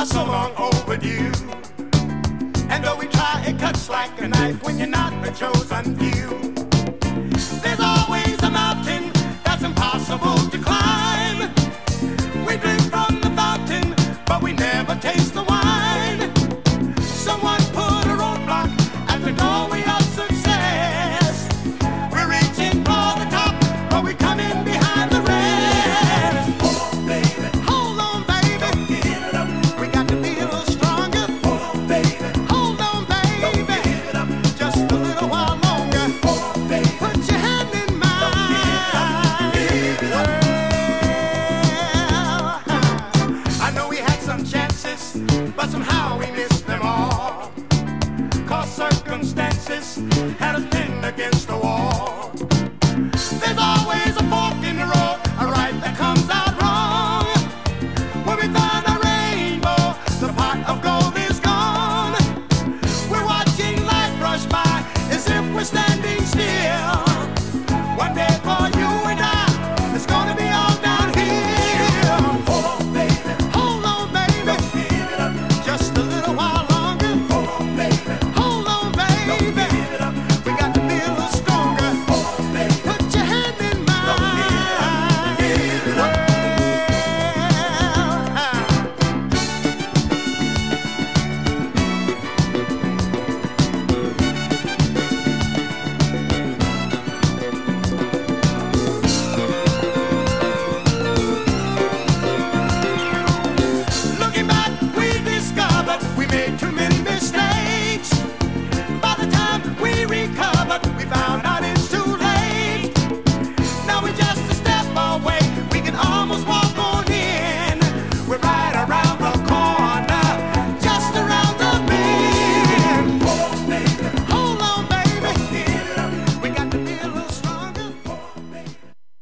are so long overdue. And though we try, it cuts like a knife when you're not the chosen few. There's always a mountain that's impossible to climb. We drink from the fountain, but we never taste the wine. Someone put a roadblock at the doorway of success. We're reaching for the top, but we come in behind the rest. Hold on, baby. Hold on, baby. Don't give it up. We got to be a little stronger. Hold on, baby. Hold on, baby. Don't give it up. Just a little while longer. Hold on, baby. Put your hand in mine. Don't give it up. Well, I know we had some chances, but somehow we missed them all. 'Cause circumstances had us